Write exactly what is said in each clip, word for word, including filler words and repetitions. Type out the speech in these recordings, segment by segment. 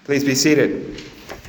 Please be seated.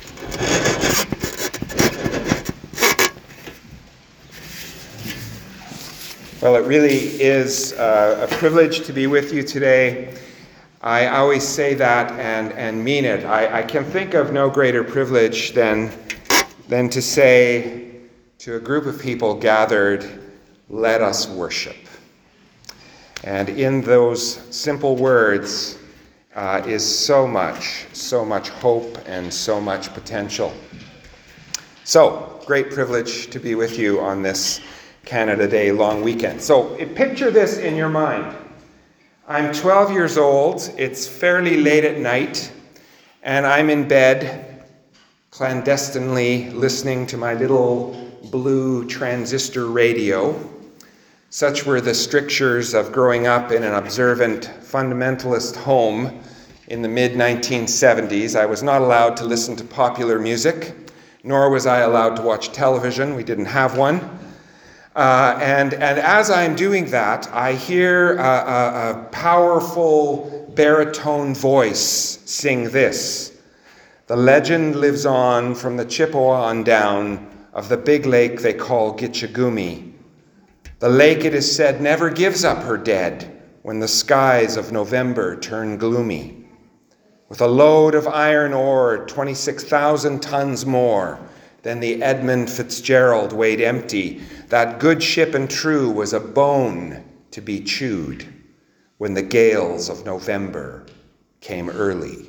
Well, it really is uh, a privilege to be with you today. I always say that and, and mean it. I, I can think of no greater privilege than, than to say to a group of people gathered, "Let us worship." And in those simple words uh, is so much, so much hope and so much potential. So, great privilege to be with you on this Canada Day long weekend. So, picture this in your mind. I'm twelve years old, it's fairly late at night, and I'm in bed, clandestinely listening to my little blue transistor radio. Such were the strictures of growing up in an observant fundamentalist home in the mid nineteen seventies. I was not allowed to listen to popular music, nor was I allowed to watch television. We didn't have one. Uh, and, and as I'm doing that, I hear a, a, a powerful baritone voice sing this: "The legend lives on from the Chippewa on down of the big lake they call Gitchagumi. The lake, it is said, never gives up her dead when the skies of November turn gloomy. With a load of iron ore, twenty-six thousand tons more than the Edmund Fitzgerald weighed empty, that good ship and true was a bone to be chewed when the gales of November came early."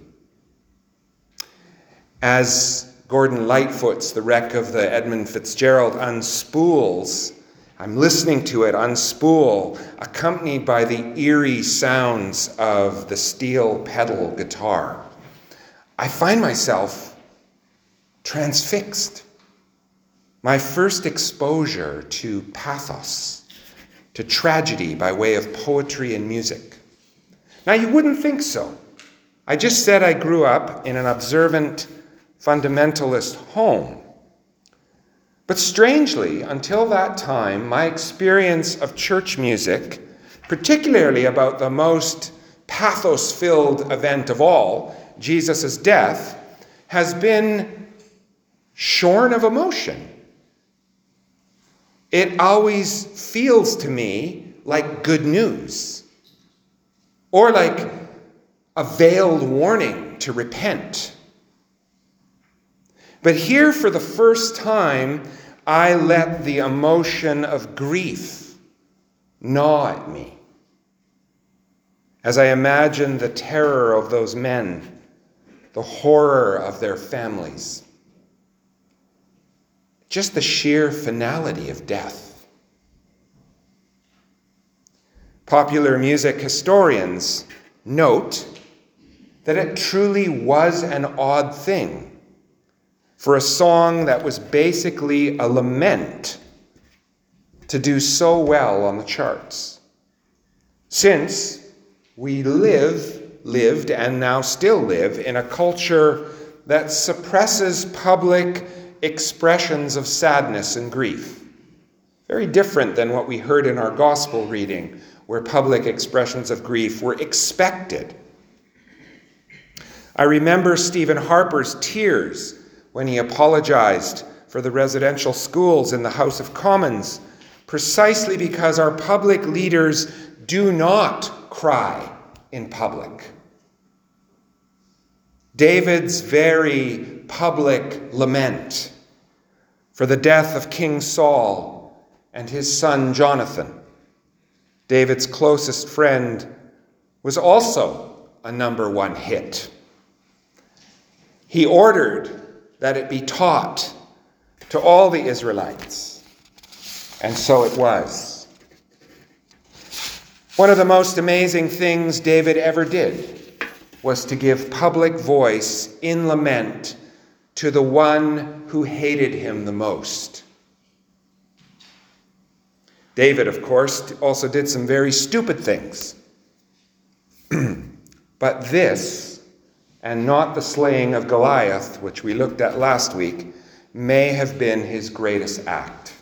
As Gordon Lightfoot's The Wreck of the Edmund Fitzgerald unspools, I'm listening to it unspool, accompanied by the eerie sounds of the steel pedal guitar. I find myself transfixed. My first exposure to pathos, to tragedy by way of poetry and music. Now, you wouldn't think so. I just said I grew up in an observant fundamentalist home. But strangely, until that time, my experience of church music, particularly about the most pathos-filled event of all, Jesus' death, has been shorn of emotion. It always feels to me like good news, or like a veiled warning to repent. But here, for the first time, I let the emotion of grief gnaw at me as I imagine the terror of those men, the horror of their families, just the sheer finality of death. Popular music historians note that it truly was an odd thing for a song that was basically a lament to do so well on the charts, since we live, lived, and now still live in a culture that suppresses public expressions of sadness and grief. Very different than what we heard in our gospel reading, where public expressions of grief were expected. I remember Stephen Harper's tears when he apologized for the residential schools in the House of Commons, precisely because our public leaders do not cry in public. David's very public lament for the death of King Saul and his son Jonathan, David's closest friend, was also a number one hit. He ordered that it be taught to all the Israelites. And so it was. One of the most amazing things David ever did was to give public voice in lament to the one who hated him the most. David, of course, also did some very stupid things. But this, and not the slaying of Goliath, which we looked at last week, may have been his greatest act.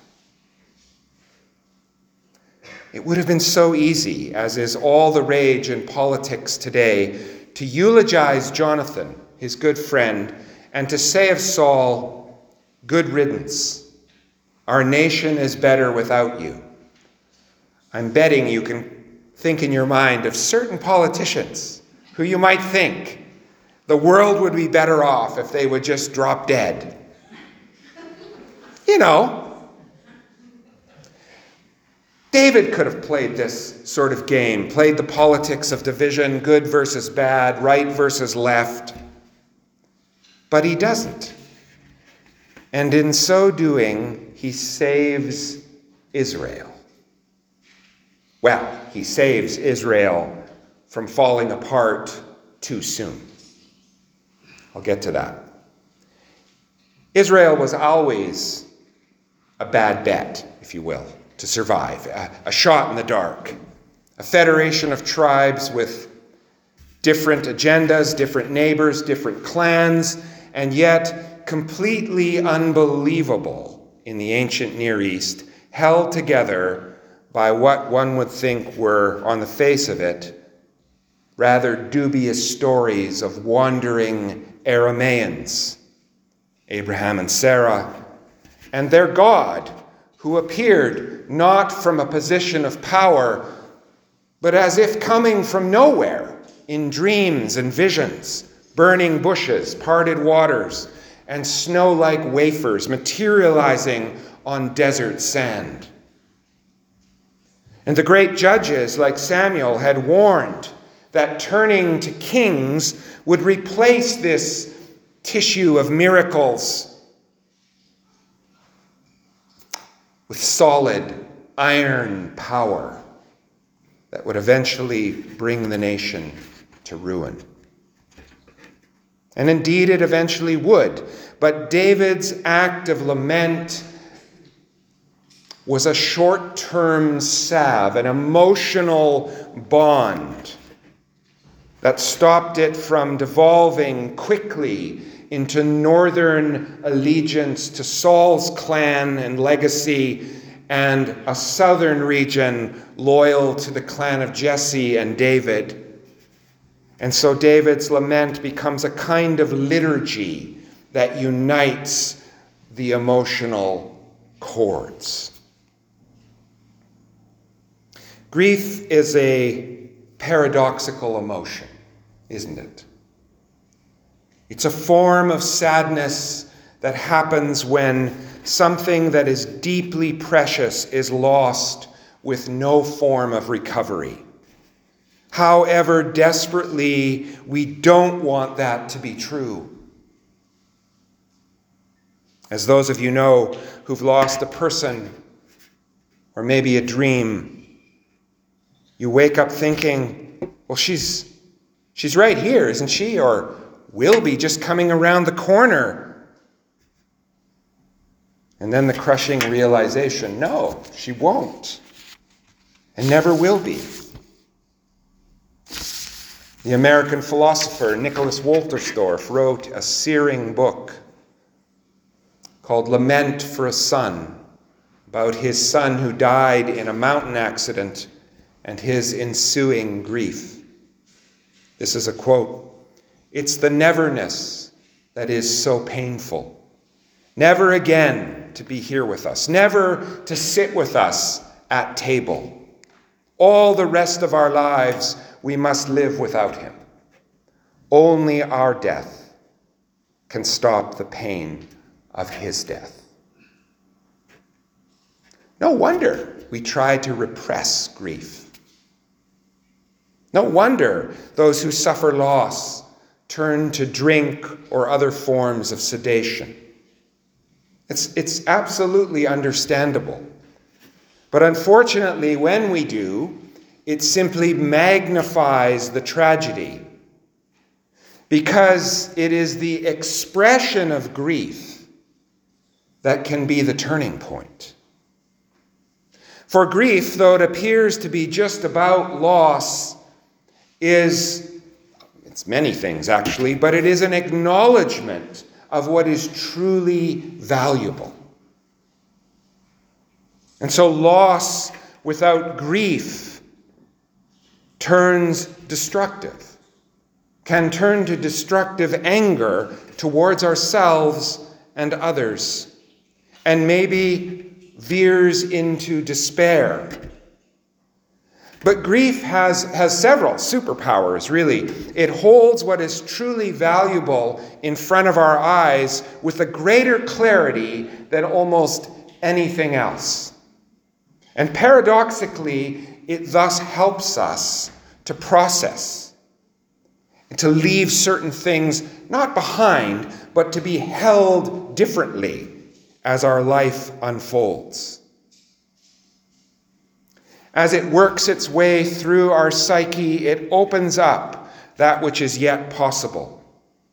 It would have been so easy, as is all the rage in politics today, to eulogize Jonathan, his good friend, and to say of Saul, "Good riddance. Our nation is better without you." I'm betting you can think in your mind of certain politicians who you might think the world would be better off if they would just drop dead. You know, David could have played this sort of game, played the politics of division, good versus bad, right versus left. But he doesn't. And in so doing, he saves Israel. Well, he saves Israel from falling apart too soon. I'll get to that. Israel was always a bad bet, if you will, to survive, a, a shot in the dark, a federation of tribes with different agendas, different neighbors, different clans, and yet completely unbelievable in the ancient Near East, held together by what one would think were, on the face of it, rather dubious stories of wandering Arameans, Abraham and Sarah, and their God, who appeared not from a position of power, but as if coming from nowhere in dreams and visions, burning bushes, parted waters, and snow-like wafers materializing on desert sand. And the great judges, like Samuel, had warned that turning to kings would replace this tissue of miracles with solid iron power that would eventually bring the nation to ruin. And indeed it eventually would. But David's act of lament was a short-term salve, an emotional bond that stopped it from devolving quickly into northern allegiance to Saul's clan and legacy, and a southern region loyal to the clan of Jesse and David. And so David's lament becomes a kind of liturgy that unites the emotional chords. Grief is a paradoxical emotion, isn't it? It's a form of sadness that happens when something that is deeply precious is lost with no form of recovery. However desperately we don't want that to be true. As those of you know who've lost a person or maybe a dream, you wake up thinking, well, she's she's right here, isn't she? Or will be just coming around the corner. And then the crushing realization, no, she won't, and never will be. The American philosopher Nicholas Wolterstorff wrote a searing book called Lament for a Son, about his son who died in a mountain accident and his ensuing grief. This is a quote: "It's the neverness that is so painful. Never again to be here with us, never to sit with us at table. All the rest of our lives we must live without him. Only our death can stop the pain of his death." No wonder we try to repress grief. No wonder those who suffer loss turn to drink or other forms of sedation. It's, it's absolutely understandable. But unfortunately, when we do, it simply magnifies the tragedy, because it is the expression of grief that can be the turning point. For grief, though it appears to be just about loss, is, it's many things actually, but it is an acknowledgement of what is truly valuable. And so loss without grief turns destructive. can turn to destructive anger towards ourselves and others, and maybe veers into despair. But grief has, has several superpowers, really. It holds what is truly valuable in front of our eyes with a greater clarity than almost anything else. And paradoxically, it thus helps us to process and to leave certain things not behind, but to be held differently as our life unfolds. As it works its way through our psyche, it opens up that which is yet possible.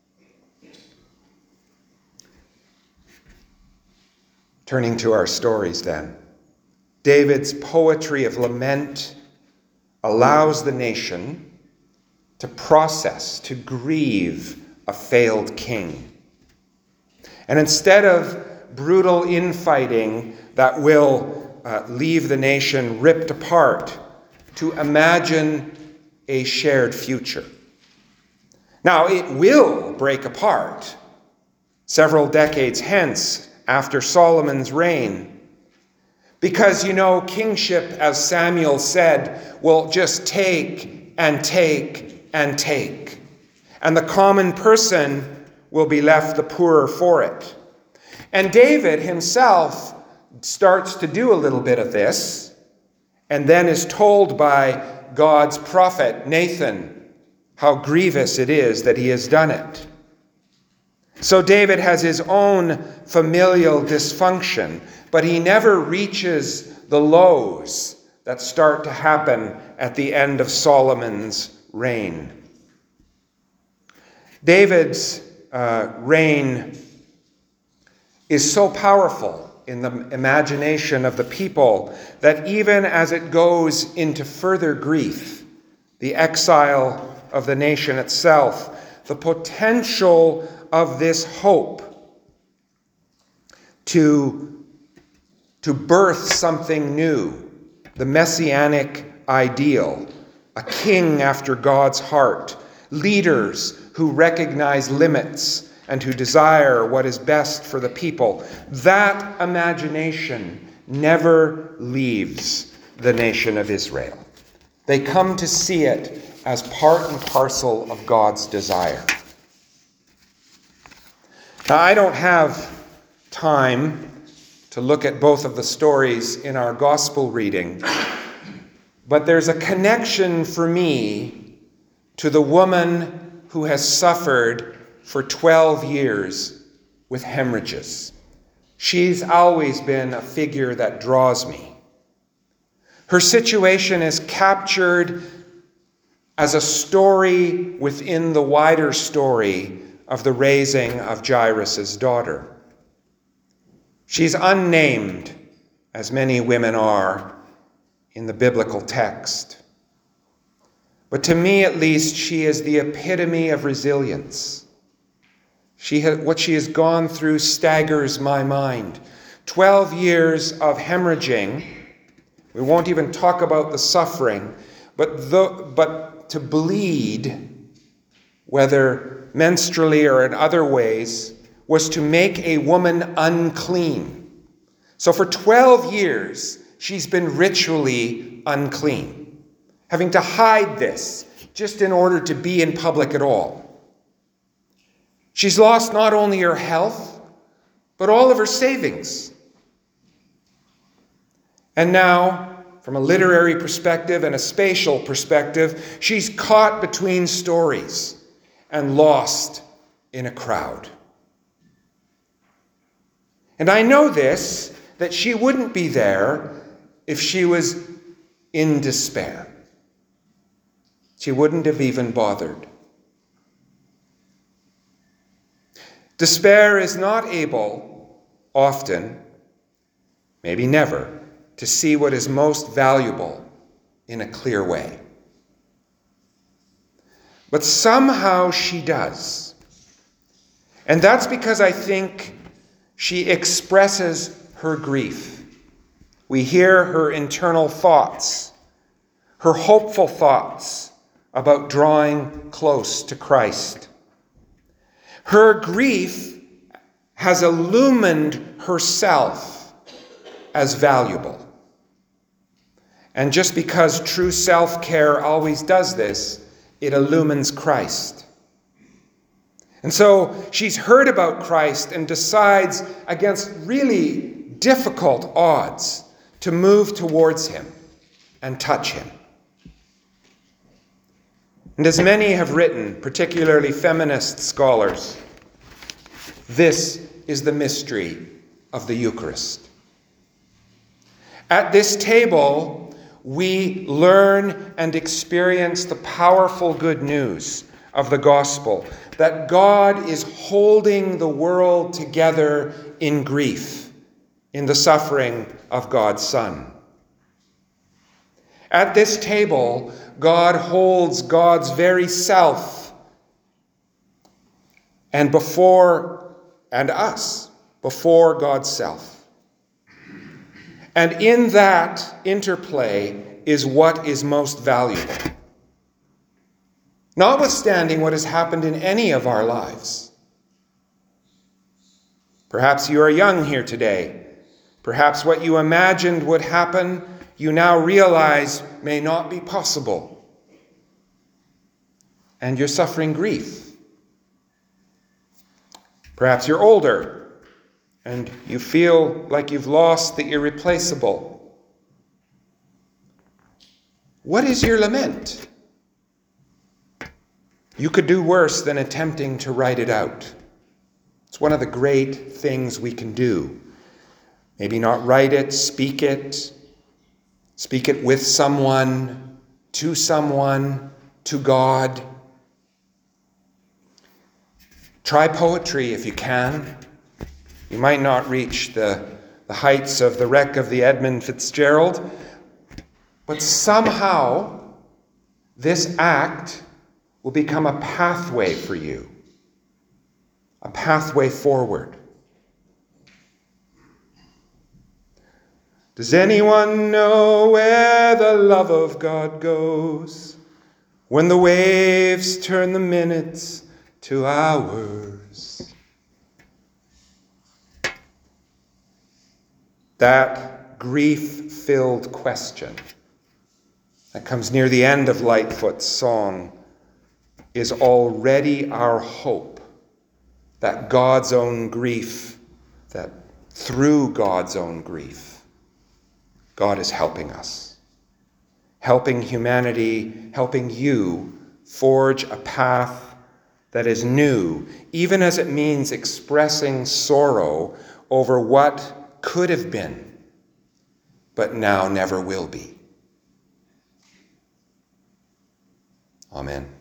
Turning to our stories then, David's poetry of lament allows the nation to process, to grieve a failed king. And instead of brutal infighting that will Uh, leave the nation ripped apart, to imagine a shared future. Now, it will break apart several decades hence after Solomon's reign, because, you know, kingship, as Samuel said, will just take and take and take, and the common person will be left the poorer for it. And David himself starts to do a little bit of this, and then is told by God's prophet Nathan how grievous it is that he has done it. So David has his own familial dysfunction, but he never reaches the lows that start to happen at the end of Solomon's reign. David's uh, reign is so powerful in the imagination of the people that even as it goes into further grief, the exile of the nation itself, the potential of this hope to, to birth something new, the messianic ideal, a king after God's heart, leaders who recognize limits and who desire what is best for the people. That imagination never leaves the nation of Israel. They come to see it as part and parcel of God's desire. Now, I don't have time to look at both of the stories in our gospel reading, but there's a connection for me to the woman who has suffered for twelve years with hemorrhages. She's always been a figure that draws me. Her situation is captured as a story within the wider story of the raising of Jairus' daughter. She's unnamed, as many women are in the biblical text. But to me, at least, she is the epitome of resilience. She ha- what she has gone through staggers my mind. Twelve years of hemorrhaging. We won't even talk about the suffering, but, the, but to bleed, whether menstrually or in other ways, was to make a woman unclean. So for twelve years, she's been ritually unclean, having to hide this just in order to be in public at all. She's lost not only her health, but all of her savings. And now, from a literary perspective and a spatial perspective, she's caught between stories and lost in a crowd. And I know this, that she wouldn't be there if she was in despair. She wouldn't have even bothered. Despair is not able, often, maybe never, to see what is most valuable in a clear way. But somehow she does. And that's because I think she expresses her grief. We hear her internal thoughts, her hopeful thoughts about drawing close to Christ. Her grief has illumined herself as valuable. And just because true self-care always does this, it illumines Christ. And so she's heard about Christ and decides against really difficult odds to move towards him and touch him. And as many have written, particularly feminist scholars, this is the mystery of the Eucharist. At this table, we learn and experience the powerful good news of the gospel, that God is holding the world together in grief, in the suffering of God's Son. At this table, God holds God's very self and before and us before God's self. And in that interplay is what is most valuable. Notwithstanding what has happened in any of our lives. Perhaps you are young here today. Perhaps what you imagined would happen, you now realize may not be possible. And you're suffering grief. Perhaps you're older and you feel like you've lost the irreplaceable. What is your lament? You could do worse than attempting to write it out. It's one of the great things we can do. Maybe not write it, speak it. Speak it with someone, to someone, to God. Try poetry if you can. You might not reach the, the heights of the wreck of the Edmund Fitzgerald, but somehow this act will become a pathway for you, a pathway forward. Does anyone know where the love of God goes when the waves turn the minutes to hours? That grief-filled question that comes near the end of Lightfoot's song is already our hope that God's own grief, that through God's own grief, God is helping us, helping humanity, helping you forge a path that is new, even as it means expressing sorrow over what could have been, but now never will be. Amen.